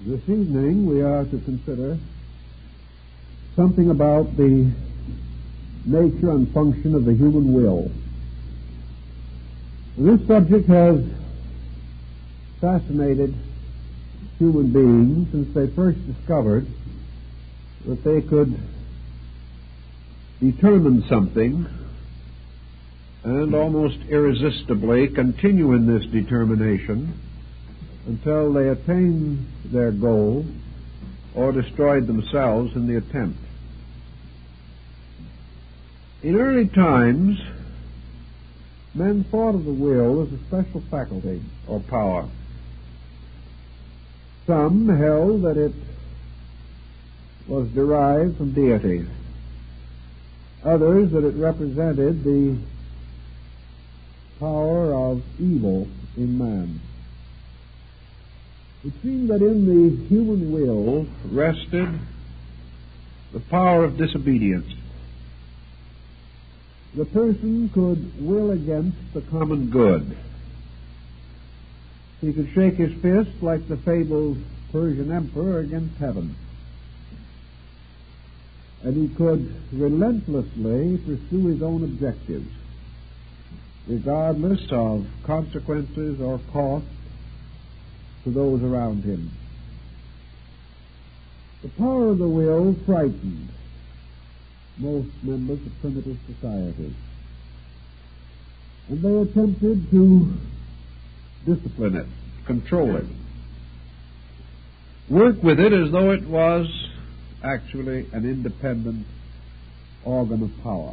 This evening we are to consider something about the nature and function of the human will. This subject has fascinated human beings since they first discovered that they could determine something and almost irresistibly continue in this determination until they attained their goal or destroyed themselves in the attempt. In early times, men thought of the will as a special faculty or power. Some held that it was derived from deity. Others that it represented the power of evil in man. It seemed that in the human will rested the power of disobedience. The person could will against the common good. He could shake his fist like the fabled Persian emperor against heaven. And he could relentlessly pursue his own objectives, regardless of consequences or cost to those around him. The power of the will frightened most members of primitive society, and they attempted to discipline it, control it, work with it as though it was actually an independent organ of power.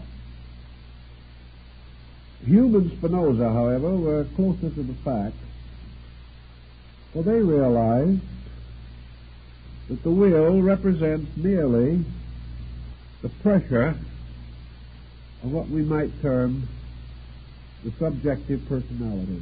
Hume and Spinoza, however, were closer to the fact, for they realized that the will represents merely the pressure of what we might term the subjective personality.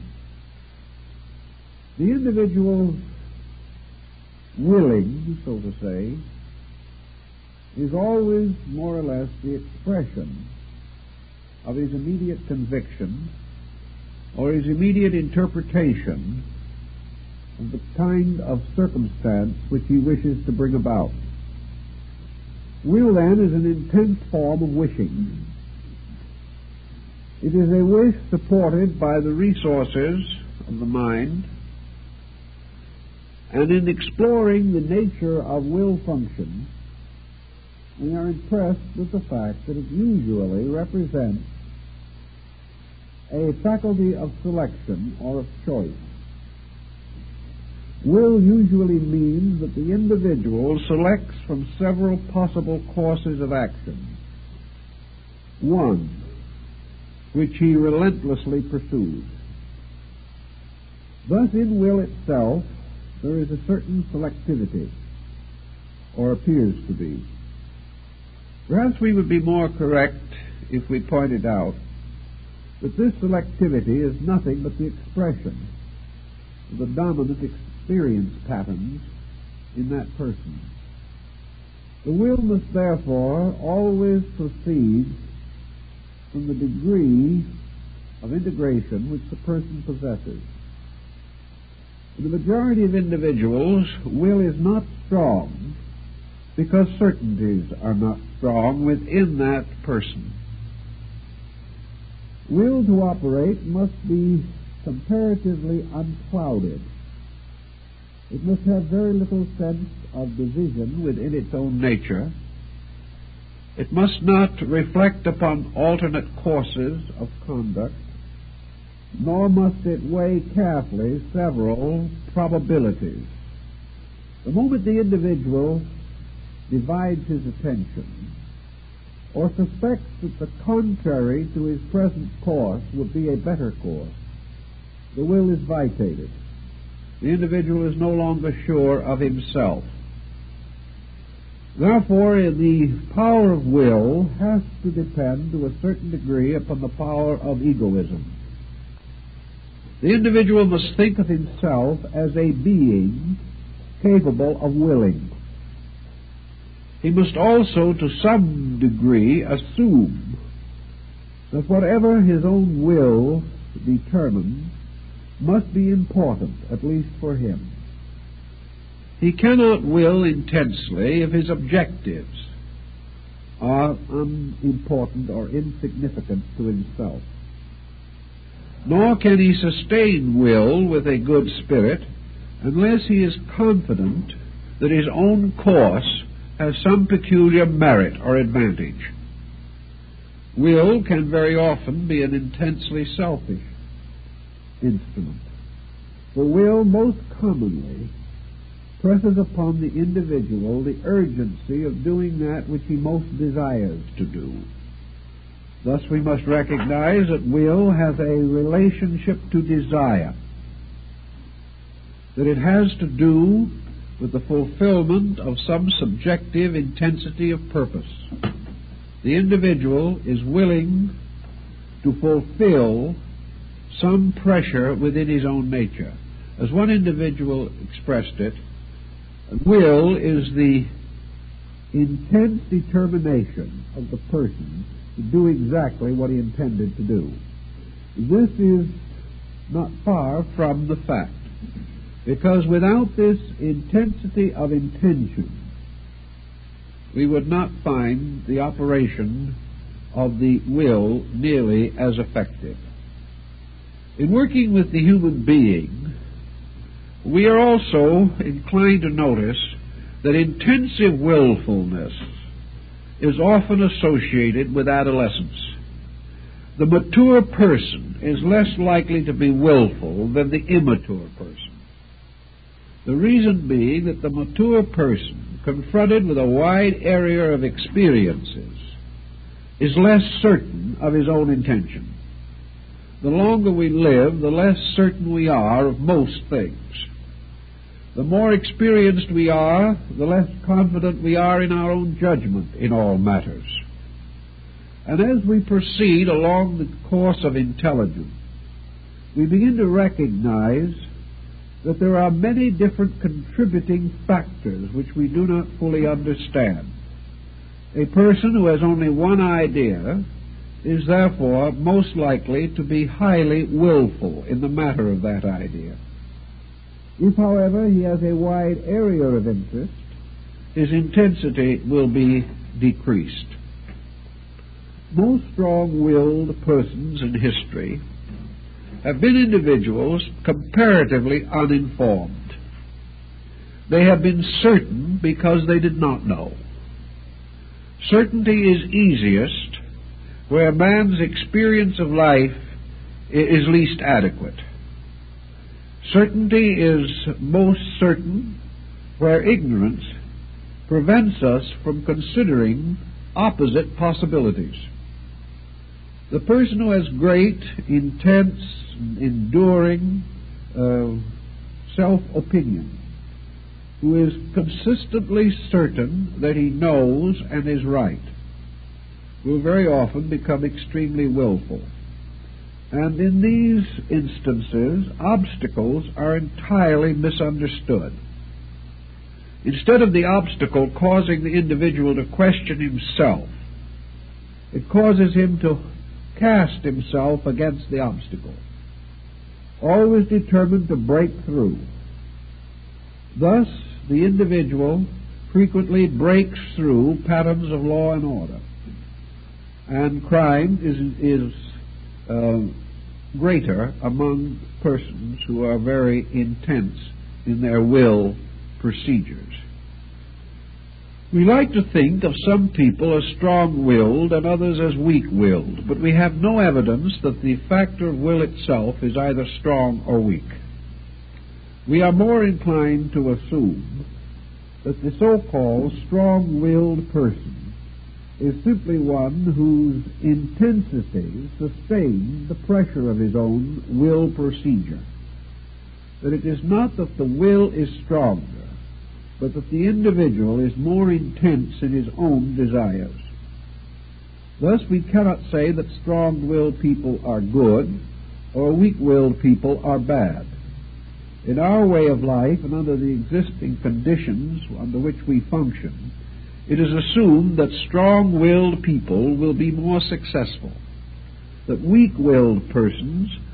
The individual's willing, so to say, is always more or less the expression of his immediate conviction or his immediate interpretation of the kind of circumstance which he wishes to bring about. Will, then, is an intense form of wishing. It is a wish supported by the resources of the mind, and in exploring the nature of will function, we are impressed with the fact that it usually represents a faculty of selection or of choice. Will usually means that the individual selects from several possible courses of action, one which he relentlessly pursues. Thus, in will itself, there is a certain selectivity, or appears to be. Perhaps we would be more correct if we pointed out that this selectivity is nothing but the expression of the dominant experience patterns in that person. The will must therefore always proceed from the degree of integration which the person possesses. In the majority of individuals, will is not strong because certainties are not strong within that person. Will to operate must be comparatively unclouded. It must have very little sense of division within its own nature. It must not reflect upon alternate courses of conduct, nor must it weigh carefully several probabilities. The moment the individual divides his attention or suspects that the contrary to his present course would be a better course, the will is vitiated. The individual is no longer sure of himself. Therefore, the power of will has to depend to a certain degree upon the power of egoism. The individual must think of himself as a being capable of willing. He must also, to some degree, assume that whatever his own will determines must be important, at least for him. He cannot will intensely if his objectives are unimportant or insignificant to himself. Nor can he sustain will with a good spirit unless he is confident that his own course has some peculiar merit or advantage. Will can very often be an intensely selfish instrument. For will most commonly presses upon the individual the urgency of doing that which he most desires to do. Thus we must recognize that will has a relationship to desire, that it has to do with the fulfillment of some subjective intensity of purpose. The individual is willing to fulfill some pressure within his own nature. As one individual expressed it, will is the intense determination of the person to do exactly what he intended to do. This is not far from the fact, because without this intensity of intention, we would not find the operation of the will nearly as effective. In working with the human being, we are also inclined to notice that intensive willfulness is often associated with adolescence. The mature person is less likely to be willful than the immature person. The reason being that the mature person, confronted with a wide area of experiences, is less certain of his own intention. The longer we live, the less certain we are of most things. The more experienced we are, the less confident we are in our own judgment in all matters. And as we proceed along the course of intelligence, we begin to recognize that there are many different contributing factors which we do not fully understand. A person who has only one idea is therefore most likely to be highly willful in the matter of that idea. If, however, he has a wide area of interest, his intensity will be decreased. Most strong-willed persons in history have been individuals comparatively uninformed. They have been certain because they did not know. Certainty is easiest where man's experience of life is least adequate. Certainty is most certain where ignorance prevents us from considering opposite possibilities. The person who has great, intense, enduring self-opinion, who is consistently certain that he knows and is right, will very often become extremely willful. And in these instances, obstacles are entirely misunderstood. Instead of the obstacle causing the individual to question himself, it causes him to cast himself against the obstacle, always determined to break through. Thus, the individual frequently breaks through patterns of law and order, and crime is greater among persons who are very intense in their will procedures. We like to think of some people as strong-willed and others as weak-willed, but we have no evidence that the factor of will itself is either strong or weak. We are more inclined to assume that the so-called strong-willed person is simply one whose intensity sustains the pressure of his own will procedure. That it is not that the will is stronger, but that the individual is more intense in his own desires. Thus we cannot say that strong-willed people are good or weak-willed people are bad. In our way of life and under the existing conditions under which we function, it is assumed that strong-willed people will be more successful, that weak-willed persons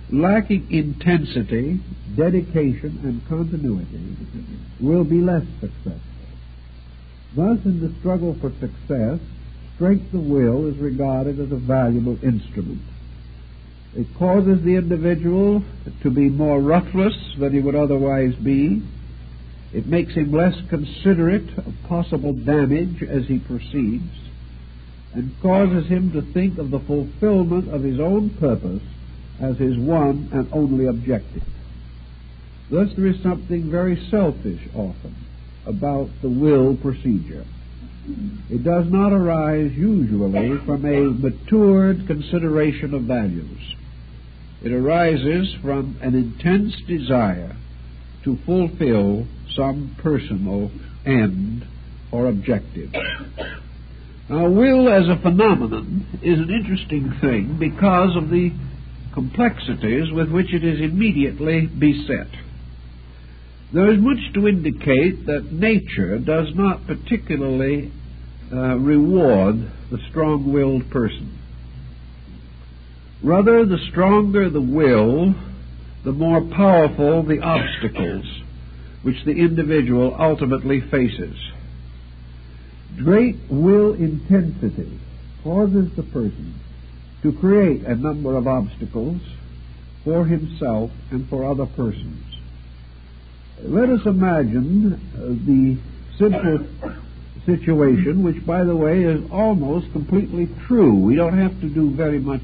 lacking intensity, dedication, and continuity, will be less successful. Thus, in the struggle for success, strength of will is regarded as a valuable instrument. It causes the individual to be more ruthless than he would otherwise be. It makes him less considerate of possible damage as he proceeds, and causes him to think of the fulfillment of his own purpose as his one and only objective. Thus, there is something very selfish often about the will procedure. It does not arise usually from a matured consideration of values. It arises from an intense desire to fulfill some personal end or objective. Now, will as a phenomenon is an interesting thing because of the complexities with which it is immediately beset. There is much to indicate that nature does not particularly reward the strong-willed person. Rather, the stronger the will, the more powerful the obstacles which the individual ultimately faces. Great will intensity causes the person to create a number of obstacles for himself and for other persons. Let us imagine the simple situation, which, by the way, is almost completely true. We don't have to do very much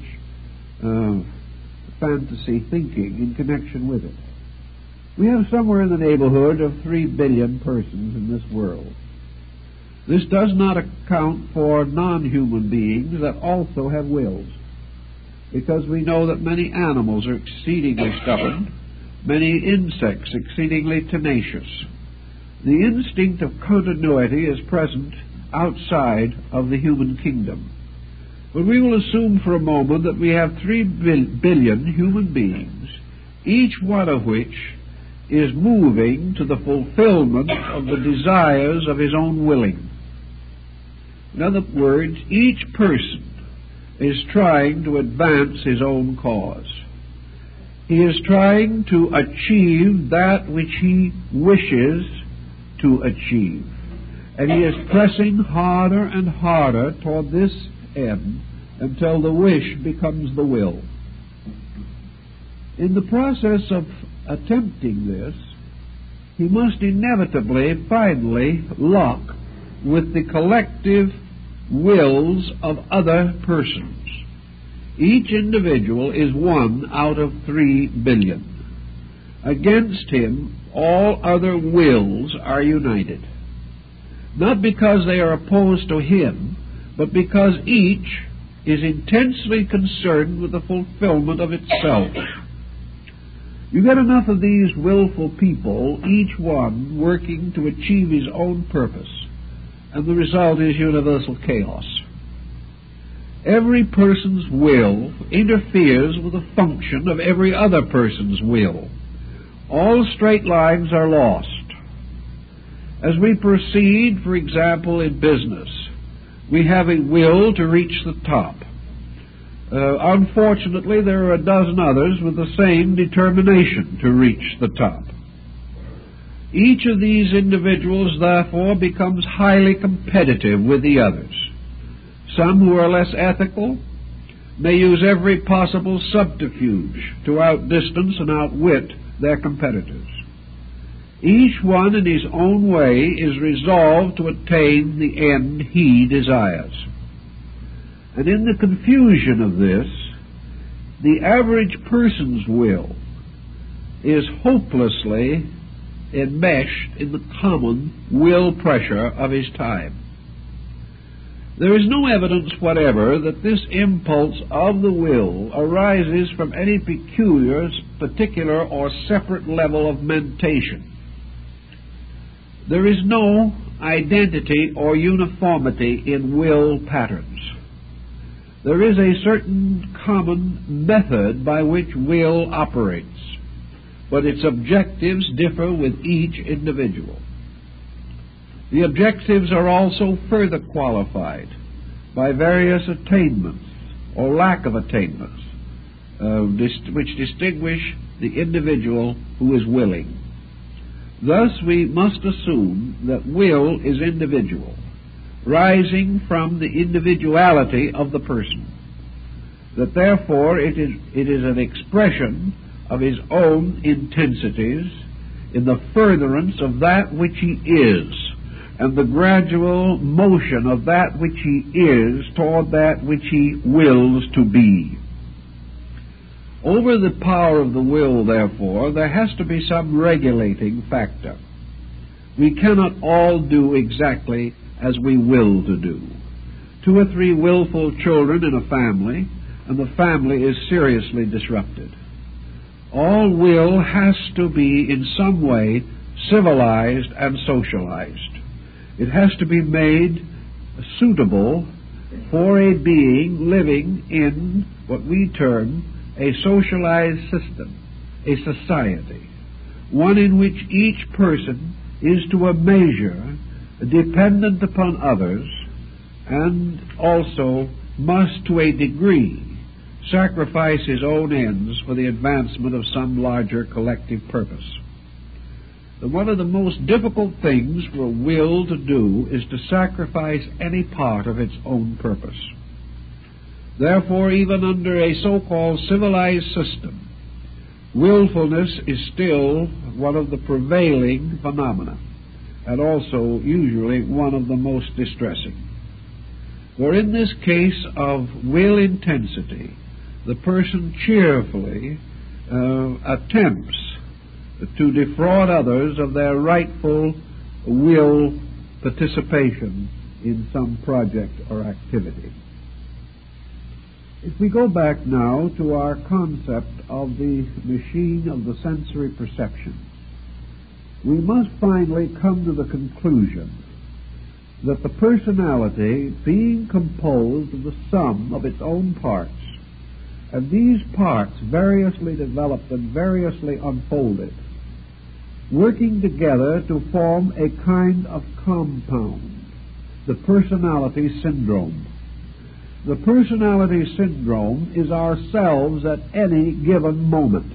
fantasy thinking in connection with it. We have somewhere in the neighborhood of 3 billion persons in this world. This does not account for non-human beings that also have wills, because we know that many animals are exceedingly stubborn, many insects exceedingly tenacious. The instinct of continuity is present outside of the human kingdom. But we will assume for a moment that we have 3 billion human beings, each one of which is moving to the fulfillment of the desires of his own willing. In other words, each person is trying to advance his own cause. He is trying to achieve that which he wishes to achieve. And he is pressing harder and harder toward this end until the wish becomes the will. In the process of attempting this, he must inevitably, finally, lock with the collective wills of other persons. Each individual is one out of 3 billion. Against him, all other wills are united. Not because they are opposed to him, but because each is intensely concerned with the fulfillment of itself. You get enough of these willful people, each one working to achieve his own purpose, and the result is universal chaos. Every person's will interferes with the function of every other person's will. All straight lines are lost. As we proceed, for example, in business, we have a will to reach the top. Unfortunately, there are a dozen others with the same determination to reach the top. Each of these individuals, therefore, becomes highly competitive with the others. Some who are less ethical may use every possible subterfuge to outdistance and outwit their competitors. Each one in his own way is resolved to attain the end he desires. And in the confusion of this, the average person's will is hopelessly enmeshed in the common will pressure of his time. There is no evidence whatever that this impulse of the will arises from any particular or separate level of mentation. There is no identity or uniformity in will patterns. There is a certain common method by which will operates, but its objectives differ with each individual. The objectives are also further qualified by various attainments or lack of attainments, which distinguish the individual who is willing. Thus, we must assume that will is individual, rising from the individuality of the person, that therefore it is an expression of his own intensities in the furtherance of that which he is, and the gradual motion of that which he is toward that which he wills to be. Over the power of the will, therefore, there has to be some regulating factor. We cannot all do exactly as we will to do. 2 or 3 willful children in a family, and the family is seriously disrupted. All will has to be in some way civilized and socialized. It has to be made suitable for a being living in what we term a socialized system, a society, one in which each person is to a measure dependent upon others and also must to a degree sacrifice his own ends for the advancement of some larger collective purpose. One of the most difficult things for a will to do is to sacrifice any part of its own purpose. Therefore, even under a so-called civilized system, willfulness is still one of the prevailing phenomena, and also usually one of the most distressing. For in this case of will intensity, the person cheerfully attempts to defraud others of their rightful will participation in some project or activity. If we go back now to our concept of the machine of the sensory perception, we must finally come to the conclusion that the personality, being composed of the sum of its own parts, and these parts variously developed and variously unfolded, working together to form a kind of compound, the personality syndrome. The personality syndrome is ourselves at any given moment.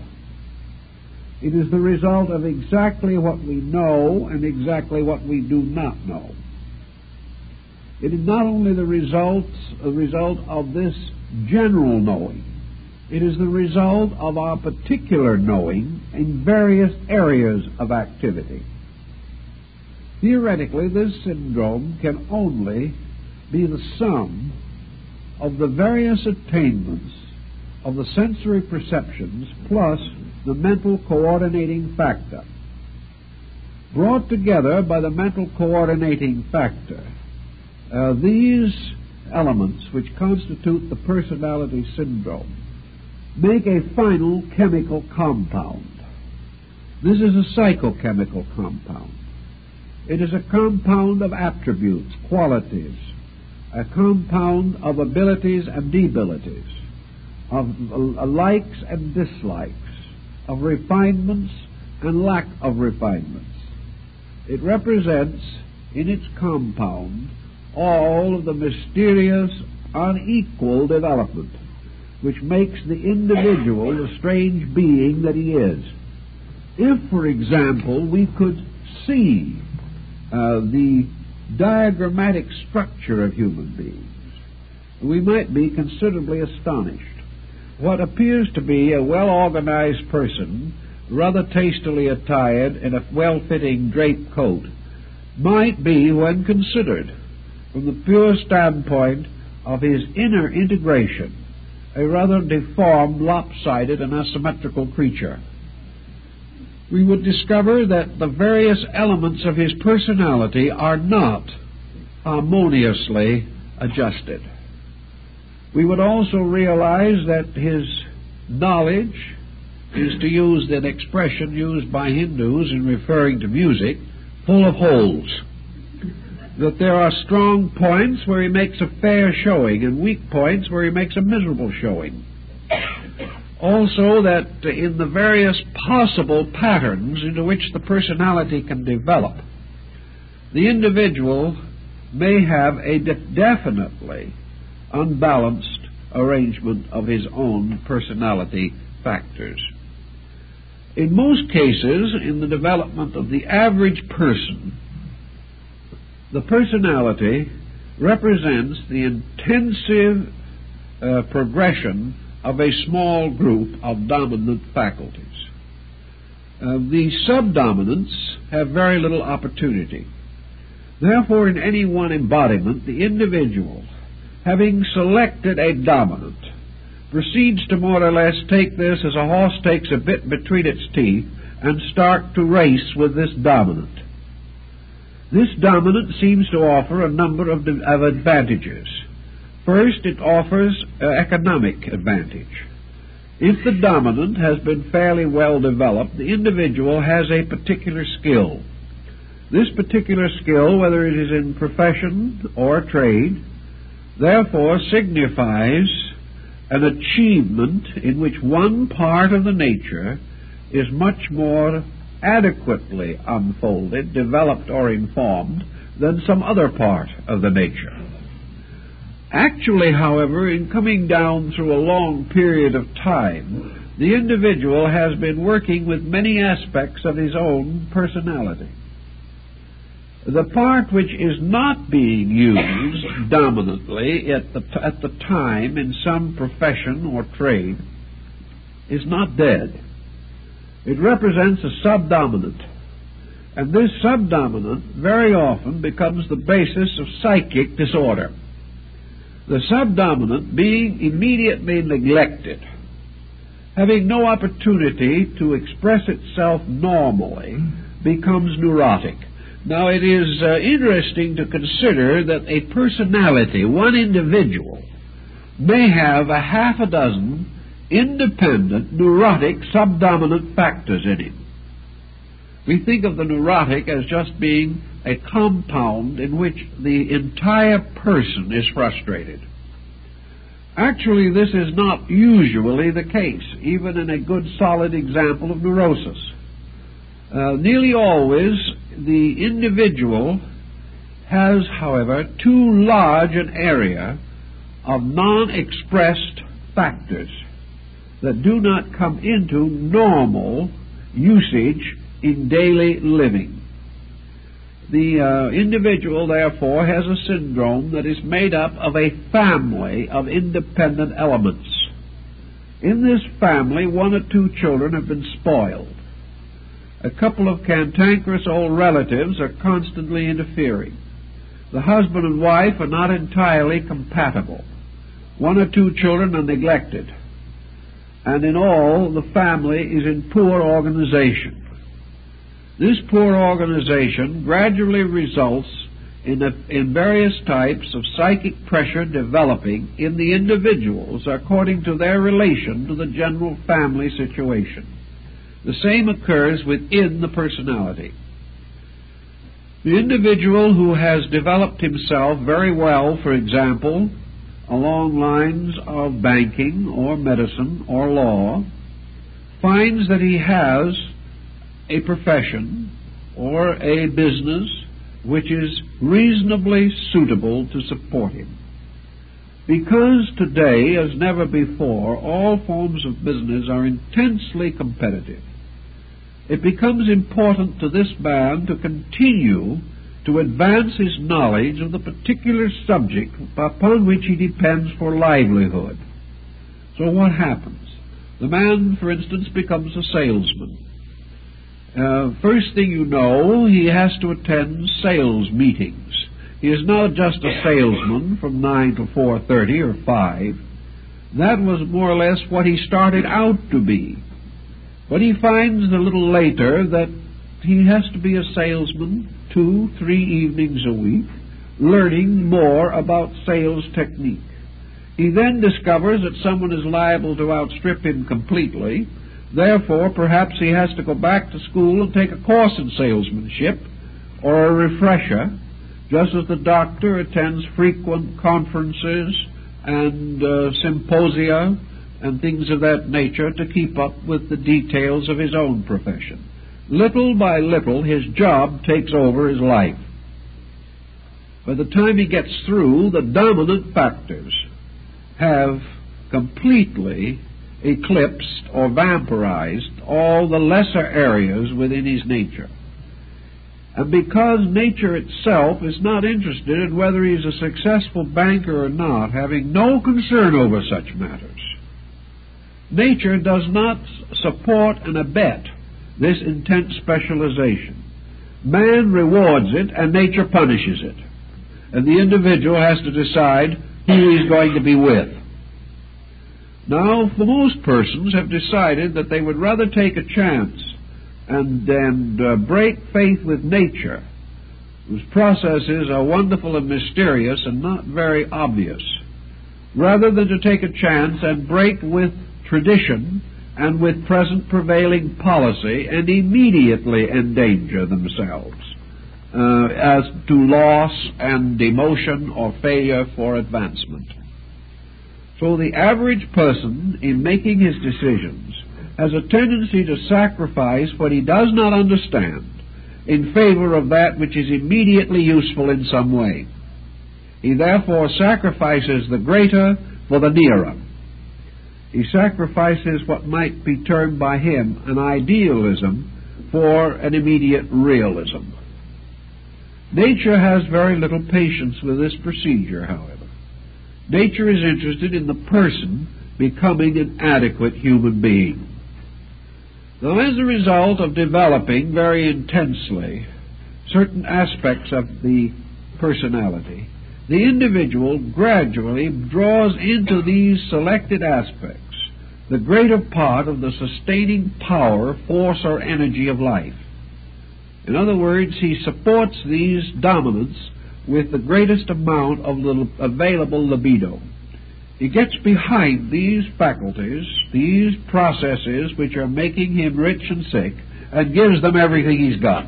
It is the result of exactly what we know and exactly what we do not know. It is not only the result of this general knowing, it is the result of our particular knowing in various areas of activity. Theoretically, this syndrome can only be the sum of the various attainments of the sensory perceptions plus the mental coordinating factor. Brought together by the mental coordinating factor, these elements which constitute the personality syndrome make a final chemical compound. This is a psychochemical compound. It is a compound of attributes, qualities, a compound of abilities and debilities, of likes and dislikes, of refinements and lack of refinements. It represents in its compound all of the mysterious, unequal development which makes the individual the strange being that he is. If, for example, we could see the diagrammatic structure of human beings, we might be considerably astonished. What appears to be a well-organized person, rather tastily attired in a well-fitting draped coat, might be, when considered from the pure standpoint of his inner integration, a rather deformed, lopsided, and asymmetrical creature. We would discover that the various elements of his personality are not harmoniously adjusted. We would also realize that his knowledge is, to use an expression used by Hindus in referring to music, full of holes. That there are strong points where he makes a fair showing and weak points where he makes a miserable showing. Also that in the various possible patterns into which the personality can develop, the individual may have a definitely unbalanced arrangement of his own personality factors. In most cases, in the development of the average person, the personality represents the intensive progression of a small group of dominant faculties. The subdominants have very little opportunity. Therefore, in any one embodiment, the individual, having selected a dominant, proceeds to more or less take this as a horse takes a bit between its teeth and start to race with this dominant. This dominant seems to offer a number of advantages. First, it offers economic advantage. If the dominant has been fairly well developed, the individual has a particular skill. This particular skill, whether it is in profession or trade, therefore signifies an achievement in which one part of the nature is much more adequately unfolded, developed, or informed than some other part of the nature. Actually, however, in coming down through a long period of time, the individual has been working with many aspects of his own personality. The part which is not being used dominantly at the time in some profession or trade is not dead. It represents a subdominant, and this subdominant very often becomes the basis of psychic disorder. The subdominant, being immediately neglected, having no opportunity to express itself normally, becomes neurotic. Now, it is interesting to consider that a personality, one individual, may have a half a dozen independent, neurotic, subdominant factors in him. We think of the neurotic as just being a compound in which the entire person is frustrated. Actually, this is not usually the case, even in a good, solid example of neurosis. Nearly always, the individual has, however, too large an area of non-expressed factors that do not come into normal usage in daily living. The individual, therefore, has a syndrome that is made up of a family of independent elements. In this family, one or two children have been spoiled. A couple of cantankerous old relatives are constantly interfering. The husband and wife are not entirely compatible. One or two children are neglected. And in all, the family is in poor organization. This poor organization gradually results in various types of psychic pressure developing in the individuals according to their relation to the general family situation. The same occurs within the personality. The individual who has developed himself very well, for example, along lines of banking or medicine or law, finds that he has a profession or a business which is reasonably suitable to support him. Because today, as never before, all forms of business are intensely competitive, it becomes important to this man to continue to advance his knowledge of the particular subject upon which he depends for livelihood. So what happens? The man, for instance, becomes a salesman. First thing you know, he has to attend sales meetings. He is not just a salesman from 9 to 4:30 or 5. That was more or less what he started out to be. But he finds a little later that he has to be a salesman 2-3 evenings a week, learning more about sales technique. He then discovers that someone is liable to outstrip him completely. Therefore, perhaps he has to go back to school and take a course in salesmanship or a refresher, just as the doctor attends frequent conferences and symposia and things of that nature to keep up with the details of his own profession. Little by little, his job takes over his life. By the time he gets through, the dominant factors have completely eclipsed or vampirized all the lesser areas within his nature. And because nature itself is not interested in whether he's a successful banker or not, having no concern over such matters, nature does not support and abet this intense specialization. Man rewards it and nature punishes it. And the individual has to decide who he's going to be with. Now, for most persons have decided that they would rather take a chance and break faith with nature, whose processes are wonderful and mysterious and not very obvious, rather than to take a chance and break with tradition and with present prevailing policy and immediately endanger themselves as to loss and demotion or failure for advancement. So the average person, in making his decisions, has a tendency to sacrifice what he does not understand in favor of that which is immediately useful in some way. He therefore sacrifices the greater for the nearer. He sacrifices what might be termed by him an idealism for an immediate realism. Nature has very little patience with this procedure, however. Nature is interested in the person becoming an adequate human being. Now, as a result of developing very intensely certain aspects of the personality, the individual gradually draws into these selected aspects the greater part of the sustaining power, force, or energy of life. In other words, he supports these dominants with the greatest amount of available libido. He gets behind these faculties, these processes which are making him rich and sick, and gives them everything he's got.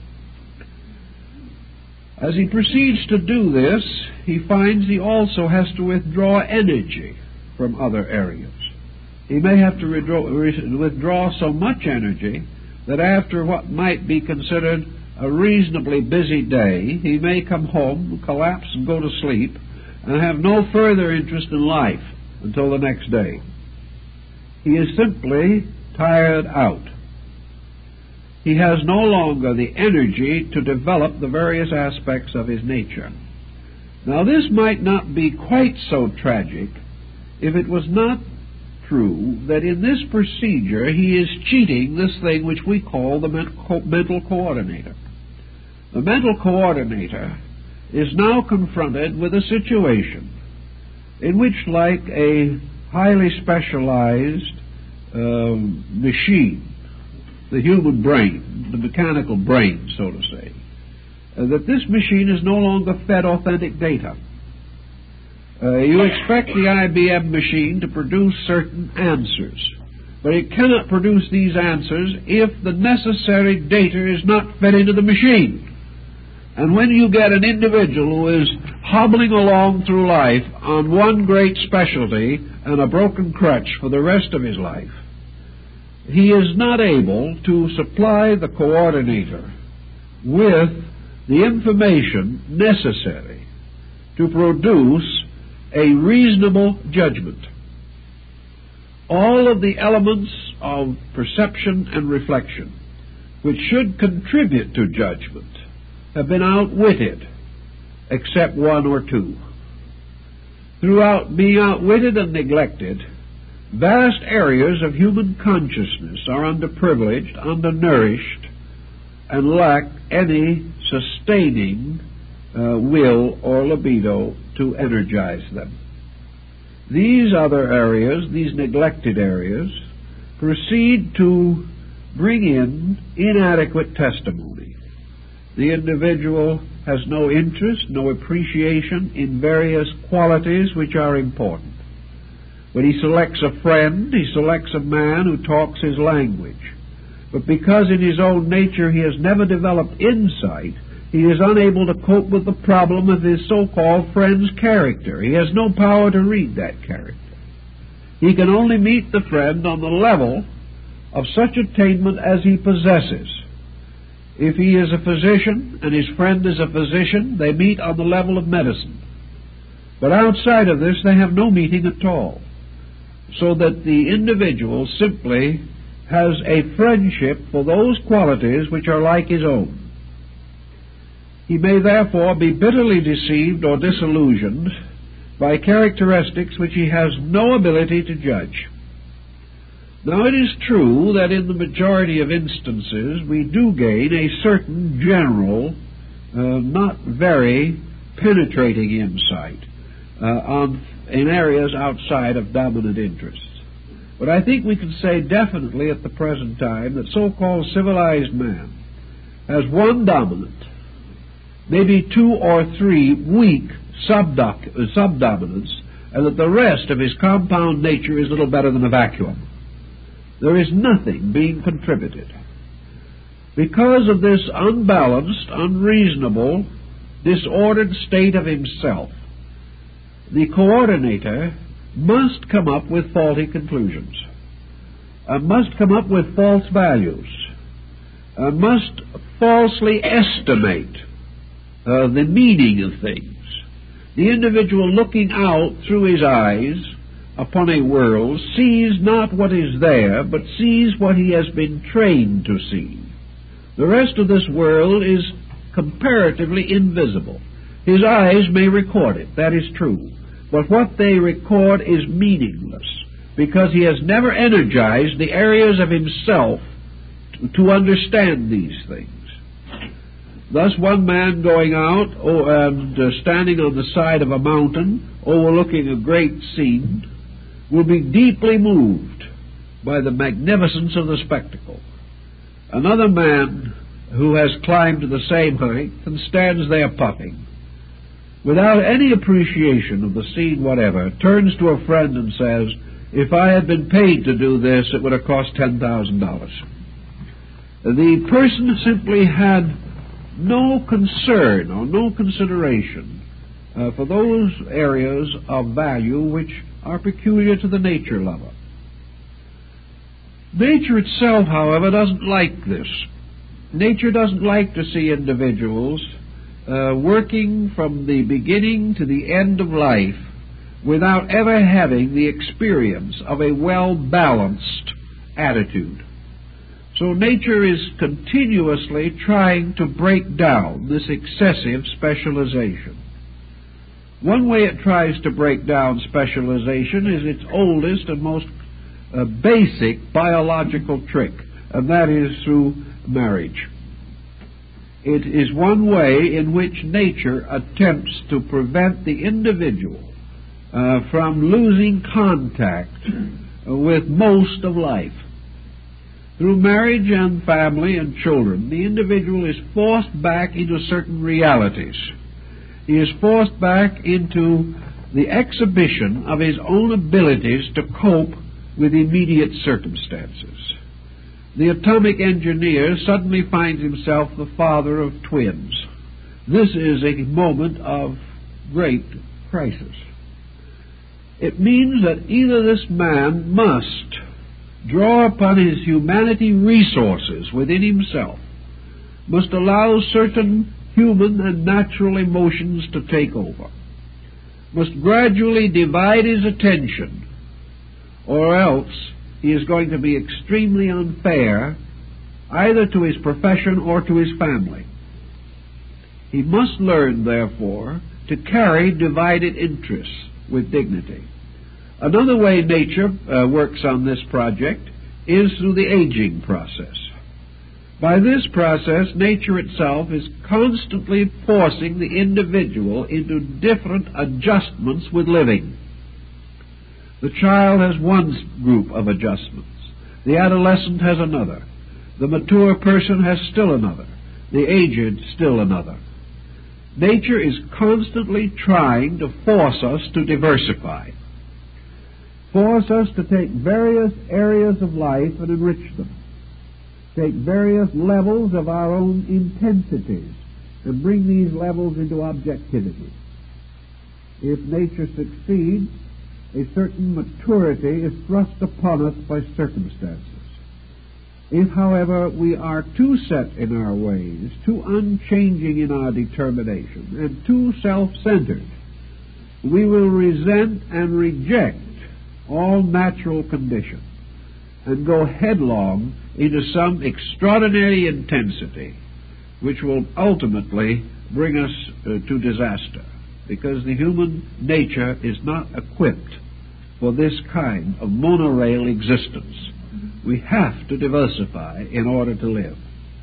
As he proceeds to do this, he finds he also has to withdraw energy from other areas. He may have to withdraw so much energy that after what might be considered a reasonably busy day, he may come home, collapse and go to sleep, and have no further interest in life until the next day. He is simply tired out. He has no longer the energy to develop the various aspects of his nature. Now, this might not be quite so tragic if it was not true that in this procedure he is cheating this thing which we call the mental coordinator. The mental coordinator is now confronted with a situation in which, like a highly specialized machine, the human brain, the mechanical brain, so to say, that this machine is no longer fed authentic data. You expect the IBM machine to produce certain answers, but it cannot produce these answers if the necessary data is not fed into the machine. And when you get an individual who is hobbling along through life on one great specialty and a broken crutch for the rest of his life, he is not able to supply the coordinator with the information necessary to produce a reasonable judgment. All of the elements of perception and reflection which should contribute to judgment have been outwitted, except one or two. Throughout being outwitted and neglected, vast areas of human consciousness are underprivileged, undernourished, and lack any sustaining will or libido to energize them. These other areas, these neglected areas, proceed to bring in inadequate testimony. The individual has no interest, no appreciation in various qualities which are important. When he selects a friend, he selects a man who talks his language. But because in his own nature he has never developed insight, he is unable to cope with the problem of his so-called friend's character. He has no power to read that character. He can only meet the friend on the level of such attainment as he possesses. If he is a physician and his friend is a physician, they meet on the level of medicine. But outside of this, they have no meeting at all. so that the individual simply has a friendship for those qualities which are like his own. He may therefore be bitterly deceived or disillusioned by characteristics which he has no ability to judge. Now, it is true that in the majority of instances we do gain a certain general, not very penetrating insight in areas outside of dominant interests. But I think we can say definitely at the present time that so-called civilized man has one dominant, maybe two or three weak subdominants, and that the rest of his compound nature is little better than a vacuum. There is nothing being contributed. Because of this unbalanced, unreasonable, disordered state of himself, the coordinator must come up with faulty conclusions, must come up with false values, must falsely estimate the meaning of things. The individual looking out through his eyes upon a world sees not what is there, but sees what he has been trained to see. The rest of this world is comparatively invisible. His eyes may record it, that is true, but what they record is meaningless, because he has never energized the areas of himself to understand these things. Thus, one man going out and standing on the side of a mountain overlooking a great scene will be deeply moved by the magnificence of the spectacle. Another man who has climbed to the same height and stands there puffing, without any appreciation of the scene whatever, turns to a friend and says, "If I had been paid to do this, it would have cost $10,000. The person simply had no concern or no consideration for those areas of value which are peculiar to the nature lover. Nature itself, however, doesn't like this. Nature doesn't like to see individuals working from the beginning to the end of life without ever having the experience of a well-balanced attitude. So nature is continuously trying to break down this excessive specialization. One way it tries to break down specialization is its oldest and most basic biological trick, and that is through marriage. It is one way in which nature attempts to prevent the individual from losing contact with most of life. Through marriage and family and children, the individual is forced back into certain realities. He is forced back into the exhibition of his own abilities to cope with immediate circumstances. The atomic engineer suddenly finds himself the father of twins. This is a moment of great crisis. It means that either this man must draw upon his humanity resources within himself, must allow certain human and natural emotions to take over, must gradually divide his attention, or else he is going to be extremely unfair either to his profession or to his family. He must learn, therefore, to carry divided interests with dignity. Another way nature works on this project is through the aging process. By this process, nature itself is constantly forcing the individual into different adjustments with living. The child has one group of adjustments. The adolescent has another. The mature person has still another. The aged still another. Nature is constantly trying to force us to diversify, force us to take various areas of life and enrich them, take various levels of our own intensities and bring these levels into objectivity. If nature succeeds, a certain maturity is thrust upon us by circumstances. If, however, we are too set in our ways, too unchanging in our determination, and too self-centered, we will resent and reject all natural condition, and go headlong into some extraordinary intensity which will ultimately bring us to disaster, because the human nature is not equipped for this kind of monorail existence. We have to diversify in order to live.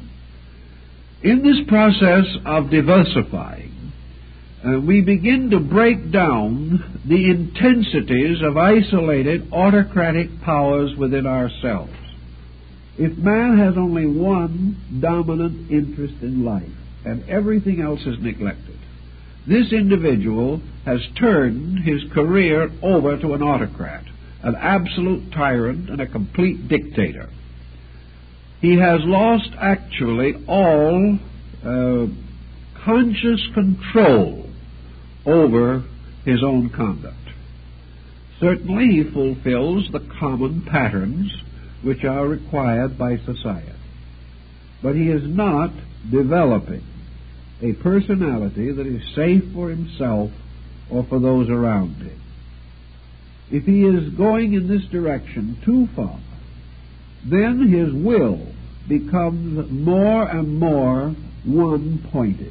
In this process of diversifying, we begin to break down the intensities of isolated autocratic powers within ourselves. If man has only one dominant interest in life and everything else is neglected, this individual has turned his career over to an autocrat, an absolute tyrant and a complete dictator. He has lost actually all conscious control over his own conduct. Certainly he fulfills the common patterns which are required by society, but he is not developing a personality that is safe for himself or for those around him. If he is going in this direction too far, then his will becomes more and more one-pointed,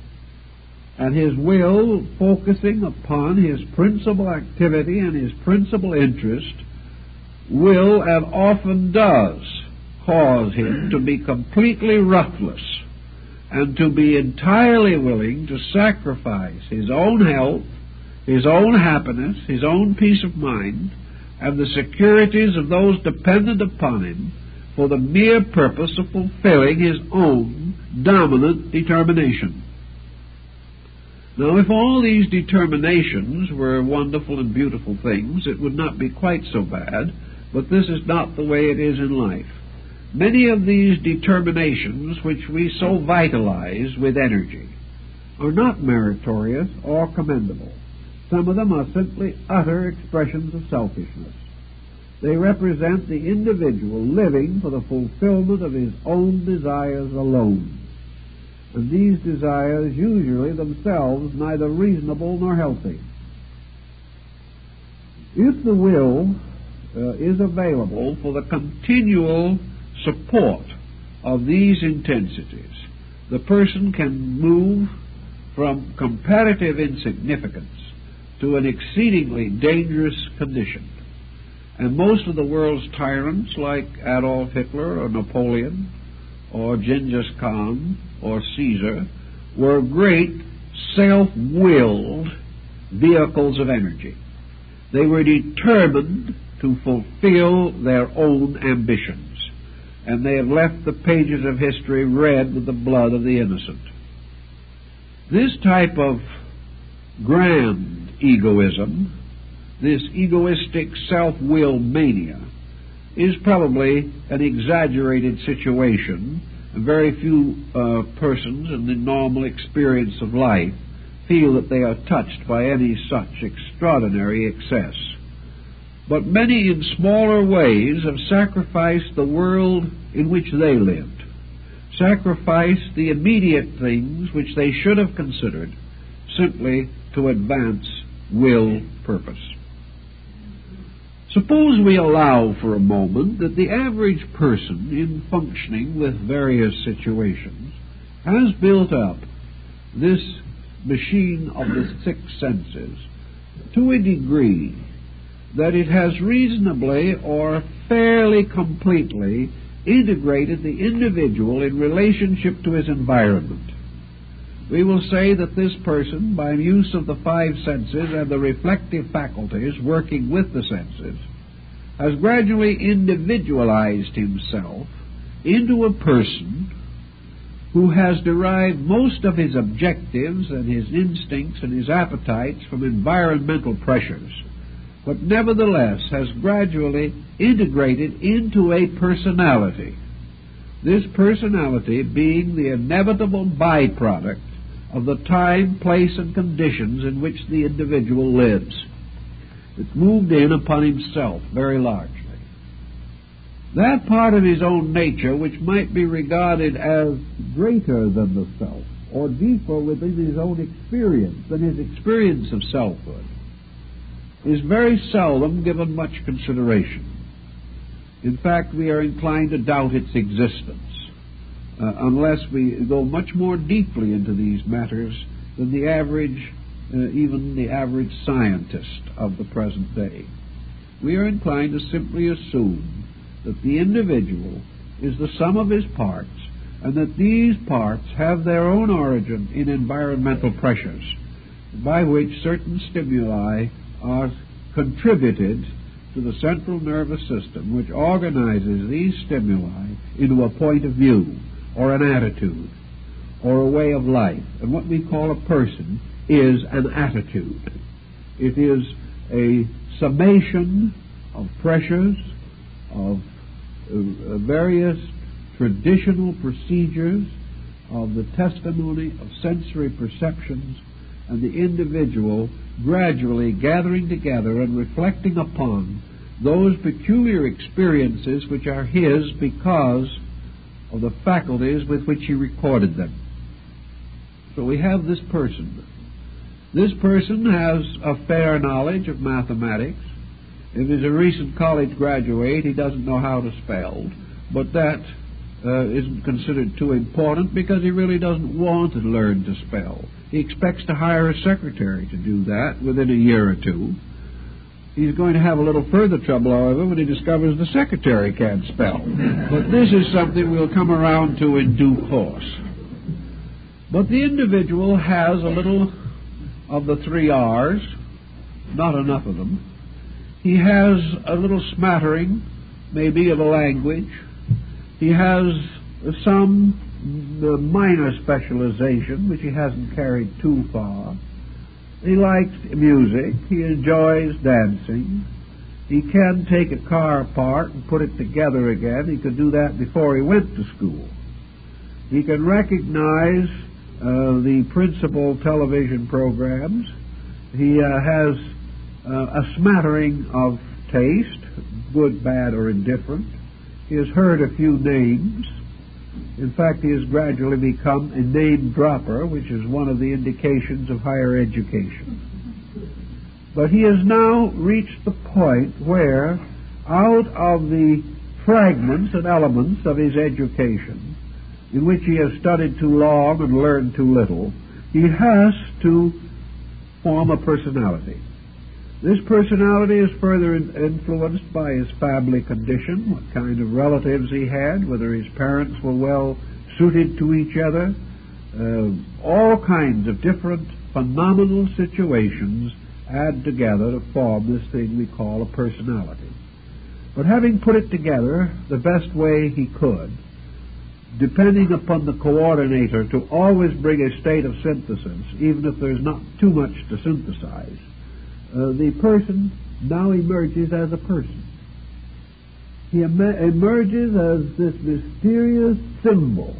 and his will, focusing upon his principal activity and his principal interest, will and often does cause him to be completely ruthless and to be entirely willing to sacrifice his own health, his own happiness, his own peace of mind, and the securities of those dependent upon him for the mere purpose of fulfilling his own dominant determination. Now, if all these determinations were wonderful and beautiful things, it would not be quite so bad, but this is not the way it is in life. Many of these determinations, which we so vitalize with energy, are not meritorious or commendable. Some of them are simply utter expressions of selfishness. They represent the individual living for the fulfillment of his own desires alone. And these desires usually themselves neither reasonable nor healthy. If the will is available for the continual support of these intensities, the person can move from comparative insignificance to an exceedingly dangerous condition. And most of the world's tyrants, like Adolf Hitler or Napoleon or Genghis Khan or Caesar, were great self-willed vehicles of energy. They were determined to fulfill their own ambitions, and they have left the pages of history red with the blood of the innocent. This type of grand egoism, this egoistic self-will mania, is probably an exaggerated situation. Very few persons in the normal experience of life feel that they are touched by any such extraordinary excess. But many in smaller ways have sacrificed the world in which they lived, sacrificed the immediate things which they should have considered, simply to advance will purpose. Suppose we allow for a moment that the average person, in functioning with various situations, has built up this machine of the six senses to a degree that it has reasonably or fairly completely integrated the individual in relationship to his environment. We will say that this person, by use of the five senses and the reflective faculties working with the senses, has gradually individualized himself into a person who has derived most of his objectives and his instincts and his appetites from environmental pressures, but nevertheless has gradually integrated into a personality, this personality being the inevitable byproduct of the time, place, and conditions in which the individual lives. It's moved in upon himself very largely. That part of his own nature which might be regarded as greater than the self, or deeper within his own experience than his experience of selfhood, is very seldom given much consideration. In fact, we are inclined to doubt its existence unless we go much more deeply into these matters than the average, even the average scientist of the present day. We are inclined to simply assume that the individual is the sum of his parts, and that these parts have their own origin in environmental pressures, by which certain stimuli are contributed to the central nervous system, which organizes these stimuli into a point of view, or an attitude, or a way of life. And what we call a person is an attitude. It is a summation of pressures, of various traditional procedures, of the testimony of sensory perceptions, and the individual gradually gathering together and reflecting upon those peculiar experiences which are his because of the faculties with which he recorded them. So we have this person. This person has a fair knowledge of mathematics. If he's a recent college graduate, he doesn't know how to spell, but that isn't considered too important because he really doesn't want to learn to spell. He expects to hire a secretary to do that within a year or two. He's going to have a little further trouble, however, when he discovers the secretary can't spell. But this is something we'll come around to in due course. But the individual has a little of the 3 R's, not enough of them. He has a little smattering, maybe, of a language. He has some minor specialization, which he hasn't carried too far. He likes music. He enjoys dancing. He can take a car apart and put it together again. He could do that before he went to school. He can recognize the principal television programs. He has a smattering of taste, good, bad, or indifferent. He has heard a few names. In fact, he has gradually become a name dropper, which is one of the indications of higher education. But he has now reached the point where, out of the fragments and elements of his education, in which he has studied too long and learned too little, he has to form a personality. This personality is further influenced by his family condition, what kind of relatives he had, whether his parents were well suited to each other. All kinds of different phenomenal situations add together to form this thing we call a personality. But having put it together the best way he could, depending upon the coordinator to always bring a state of synthesis, even if there's not too much to synthesize, the person now emerges as a person. He emerges as this mysterious symbol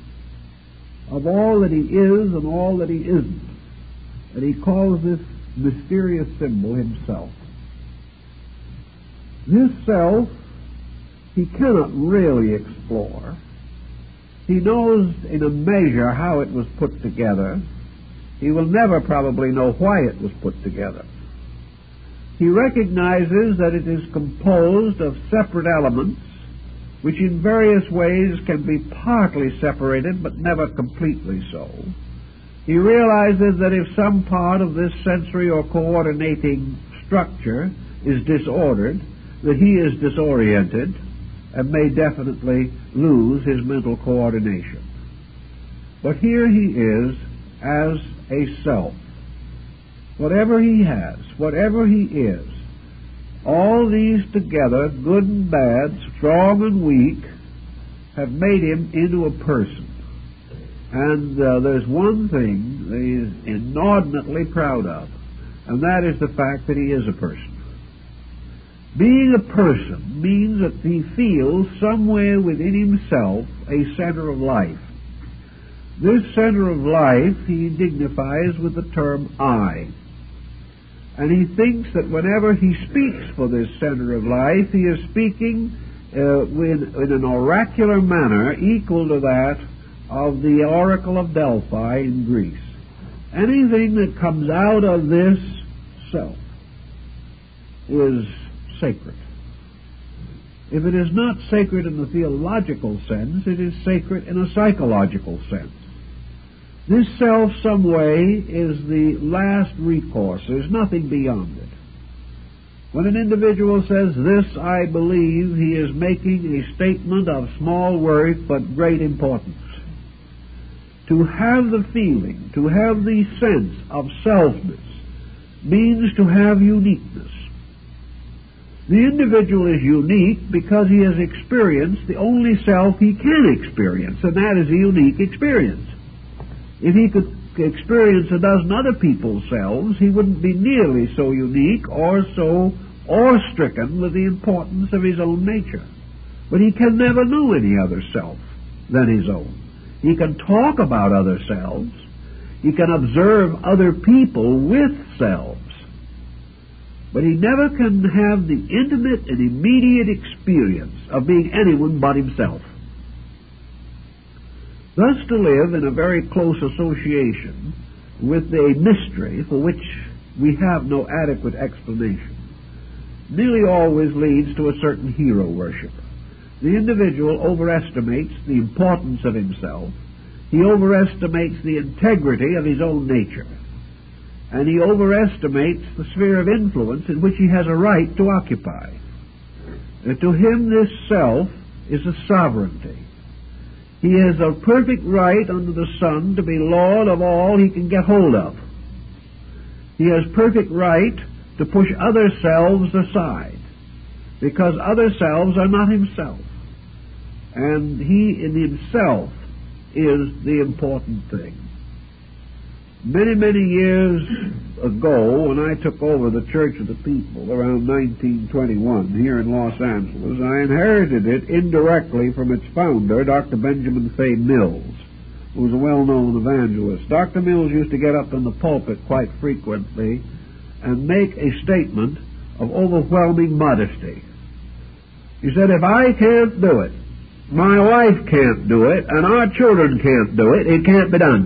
of all that he is and all that he isn't. And he calls this mysterious symbol himself. This self he cannot really explore. He knows in a measure how it was put together. He will never probably know why it was put together. He recognizes that it is composed of separate elements, which in various ways can be partly separated, but never completely so. He realizes that if some part of this sensory or coordinating structure is disordered, that he is disoriented and may definitely lose his mental coordination. But here he is as a self. Whatever he has, whatever he is, all these together, good and bad, strong and weak, have made him into a person. And there's one thing that he is inordinately proud of, and that is the fact that he is a person. Being a person means that he feels somewhere within himself a center of life. This center of life he dignifies with the term I. And he thinks that whenever he speaks for this center of life, he is speaking in an oracular manner equal to that of the Oracle of Delphi in Greece. Anything that comes out of this self is sacred. If it is not sacred in the theological sense, it is sacred in a psychological sense. This self, some way, is the last recourse. There's nothing beyond it. When an individual says, "This I believe," he is making a statement of small worth but great importance. To have the feeling, to have the sense of selfness, means to have uniqueness. The individual is unique because he has experienced the only self he can experience, and that is a unique experience. If he could experience a dozen other people's selves, he wouldn't be nearly so unique or so awe-stricken with the importance of his own nature. But he can never know any other self than his own. He can talk about other selves. He can observe other people with selves. But he never can have the intimate and immediate experience of being anyone but himself. Thus, to live in a very close association with a mystery for which we have no adequate explanation nearly always leads to a certain hero worship. The individual overestimates the importance of himself. He overestimates the integrity of his own nature. And he overestimates the sphere of influence in which he has a right to occupy. To him, this self is a sovereignty. He has a perfect right under the sun to be lord of all he can get hold of. He has perfect right to push other selves aside, because other selves are not himself. And he in himself is the important thing. Many, many years ago, when I took over the Church of the People around 1921 here in Los Angeles, I inherited it indirectly from its founder, Dr. Benjamin Fay Mills, who was a well-known evangelist. Dr. Mills used to get up in the pulpit quite frequently and make a statement of overwhelming modesty. He said, "If I can't do it, my wife can't do it, and our children can't do it, it can't be done."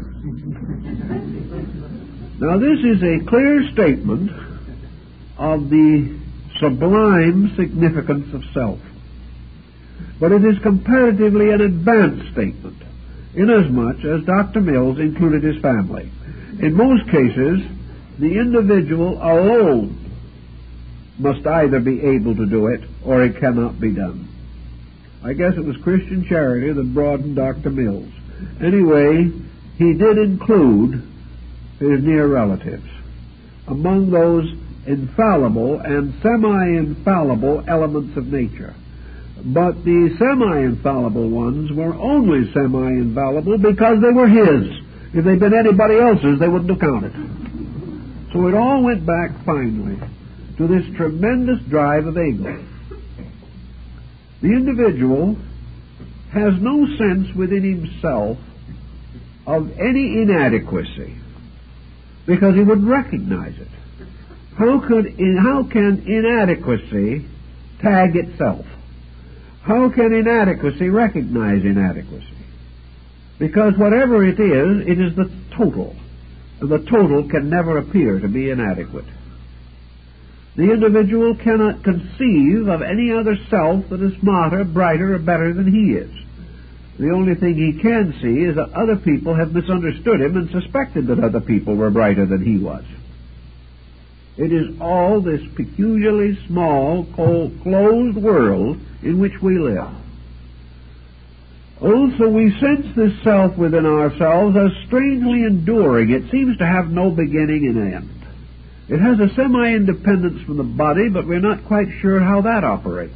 Now, this is a clear statement of the sublime significance of self. But it is comparatively an advanced statement, inasmuch as Dr. Mills included his family. In most cases, the individual alone must either be able to do it or it cannot be done. I guess it was Christian charity that broadened Dr. Mills. Anyway, he did include his near relatives among those infallible and semi-infallible elements of nature. But the semi-infallible ones were only semi-infallible because they were his. If they'd been anybody else's, they wouldn't have counted. So it all went back finally to this tremendous drive of ego. The individual has no sense within himself of any inadequacy, because he would recognize it. How can inadequacy tag itself? How can inadequacy recognize inadequacy? Because whatever it is the total. And the total can never appear to be inadequate. The individual cannot conceive of any other self that is smarter, brighter, or better than he is. The only thing he can see is that other people have misunderstood him and suspected that other people were brighter than he was. It is all this peculiarly small, closed world in which we live. Also, we sense this self within ourselves as strangely enduring. It seems to have no beginning and end. It has a semi-independence from the body, but we're not quite sure how that operates.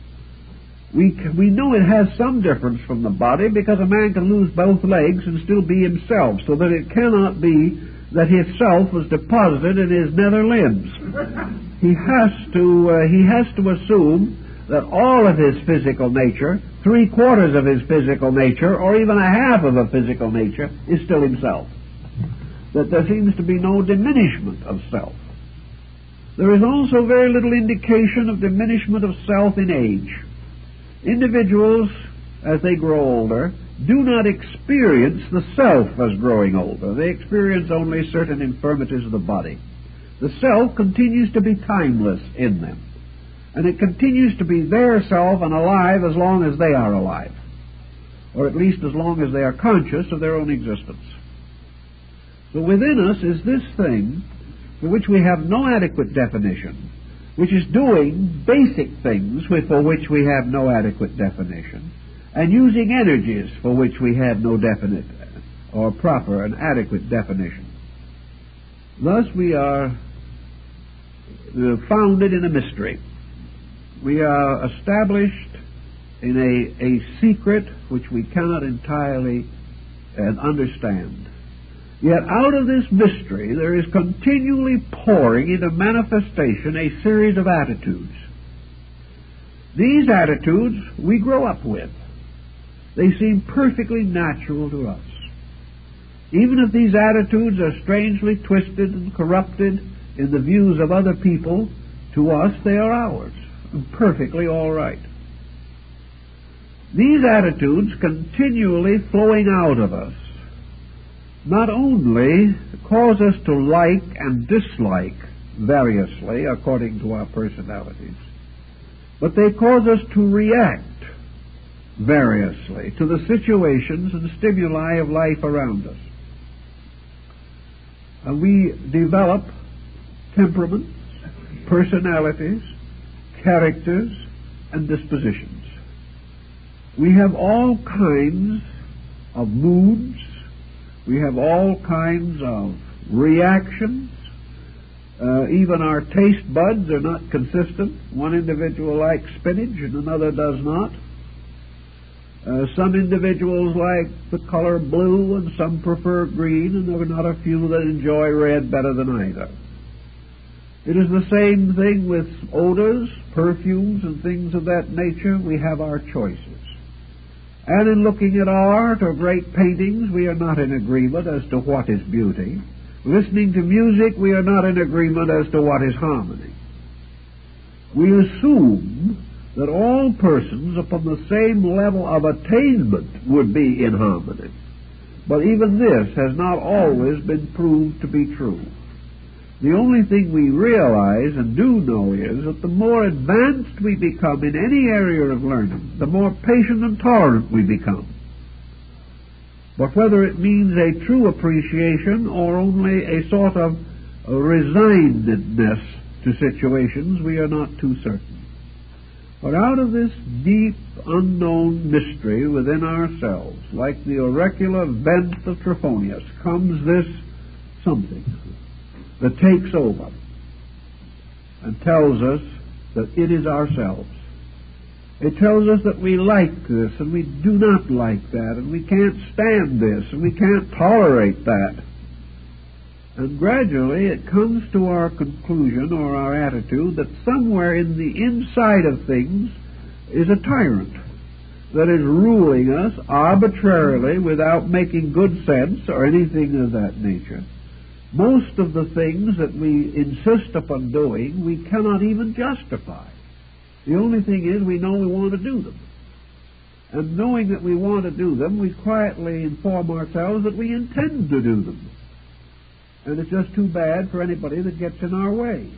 We know it has some difference from the body because a man can lose both legs and still be himself, so that it cannot be that his self was deposited in his nether limbs. He has to assume that all of his physical nature, 3/4 of his physical nature, or even a half of a physical nature, is still himself. That there seems to be no diminishment of self. There is also very little indication of diminishment of self in age. Individuals, as they grow older, do not experience the self as growing older. They experience only certain infirmities of the body. The self continues to be timeless in them. And it continues to be their self and alive as long as they are alive. Or at least as long as they are conscious of their own existence. So within us is this thing for which we have no adequate definition, which is doing basic things for which we have no adequate definition, and using energies for which we have no definite or proper and adequate definition. Thus we are founded in a mystery. We are established in a secret which we cannot entirely understand. Yet out of this mystery there is continually pouring into manifestation a series of attitudes. These attitudes we grow up with. They seem perfectly natural to us. Even if these attitudes are strangely twisted and corrupted in the views of other people, to us they are ours, and perfectly all right. These attitudes continually flowing out of us not only cause us to like and dislike variously according to our personalities, but they cause us to react variously to the situations and stimuli of life around us. We develop temperaments, personalities, characters, and dispositions. We have all kinds of moods. We have all kinds of reactions. Even our taste buds are not consistent. One individual likes spinach and another does not. Some individuals like the color blue and some prefer green, and there are not a few that enjoy red better than either. It is the same thing with odors, perfumes, and things of that nature. We have our choices. And in looking at art or great paintings, we are not in agreement as to what is beauty. Listening to music, we are not in agreement as to what is harmony. We assume that all persons upon the same level of attainment would be in harmony. But even this has not always been proved to be true. The only thing we realize and do know is that the more advanced we become in any area of learning, the more patient and tolerant we become. But whether it means a true appreciation or only a sort of resignedness to situations, we are not too certain. But out of this deep, unknown mystery within ourselves, like the auricular vent of Trophonius, comes this something that takes over and tells us that it is ourselves. It tells us that we like this and we do not like that, and we can't stand this and we can't tolerate that. And gradually it comes to our conclusion or our attitude that somewhere in the inside of things is a tyrant that is ruling us arbitrarily without making good sense or anything of that nature. Most of the things that we insist upon doing, we cannot even justify. The only thing is we know we want to do them. And knowing that we want to do them, we quietly inform ourselves that we intend to do them. And it's just too bad for anybody that gets in our way.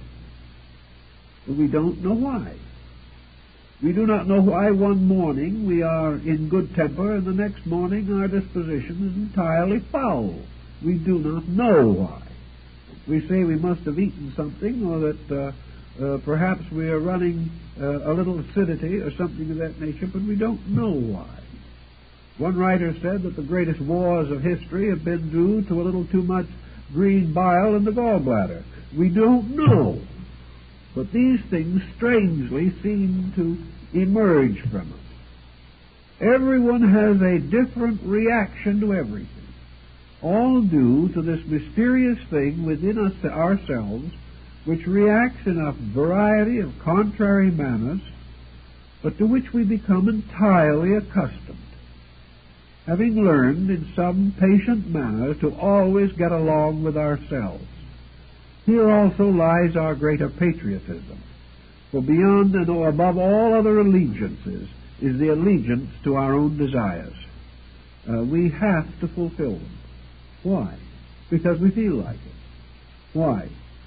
But we don't know why. We do not know why one morning we are in good temper and the next morning our disposition is entirely foul. We do not know why. We say we must have eaten something, or that perhaps we are running a little acidity or something of that nature, but we don't know why. One writer said that the greatest wars of history have been due to a little too much green bile in the gallbladder. We don't know. But these things strangely seem to emerge from us. Everyone has a different reaction to everything, all due to this mysterious thing within us ourselves, which reacts in a variety of contrary manners, but to which we become entirely accustomed, having learned in some patient manner to always get along with ourselves. Here also lies our greater patriotism, for beyond and above all other allegiances is the allegiance to our own desires. We have to fulfill them. Why? Because we feel like it. Why?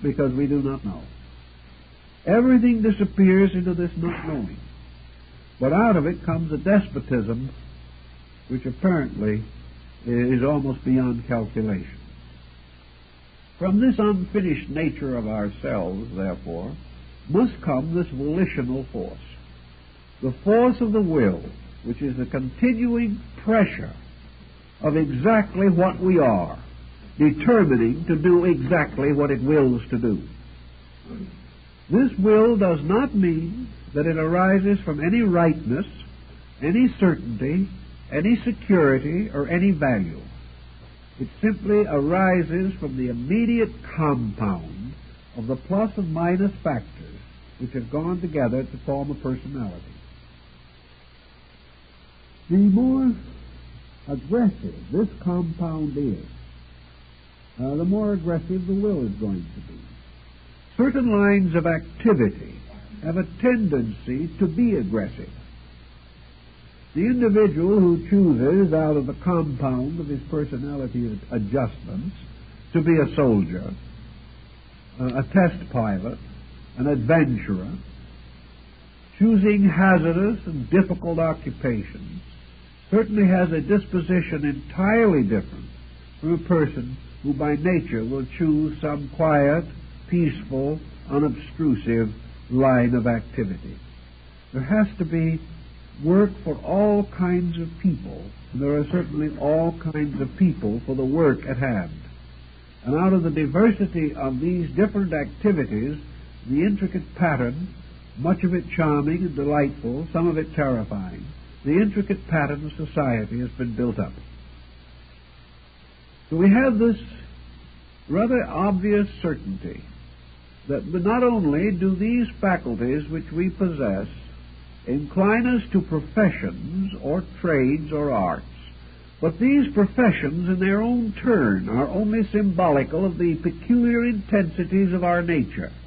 because we do not know. Everything disappears into this not knowing. But out of it comes a despotism which apparently is almost beyond calculation. From this unfinished nature of ourselves, therefore, must come this volitional force, the force of the will, which is the continuing pressure of exactly what we are, determining to do exactly what it wills to do. This will does not mean that it arises from any rightness, any certainty, any security, or any value. It simply arises from the immediate compound of the plus and minus factors which have gone together to form a personality. The more aggressive this compound is, the more aggressive the will is going to be. Certain lines of activity have a tendency to be aggressive. The individual who chooses out of the compound of his personality adjustments to be a soldier, a test pilot, an adventurer, choosing hazardous and difficult occupations, certainly has a disposition entirely different from a person who by nature will choose some quiet, peaceful, unobtrusive line of activity. There has to be work for all kinds of people, and there are certainly all kinds of people for the work at hand. And out of the diversity of these different activities, the intricate pattern, much of it charming and delightful, some of it terrifying, the intricate pattern of society has been built up. So we have this rather obvious certainty that not only do these faculties which we possess incline us to professions or trades or arts, but these professions in their own turn are only symbolical of the peculiar intensities of our nature.